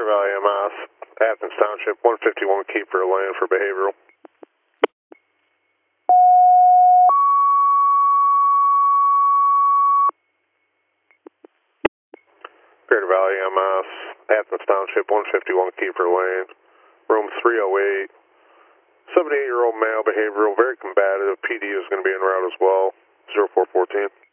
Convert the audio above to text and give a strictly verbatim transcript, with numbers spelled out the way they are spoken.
Greater Valley M S, Athens Township, one fifty-one Keeper Lane for behavioral. Greater Valley M S, Athens Township, one fifty-one Keeper Lane, room three oh eight. seventy-eight-year-old male behavioral, very combative. P D is going to be en route as well, zero four one four.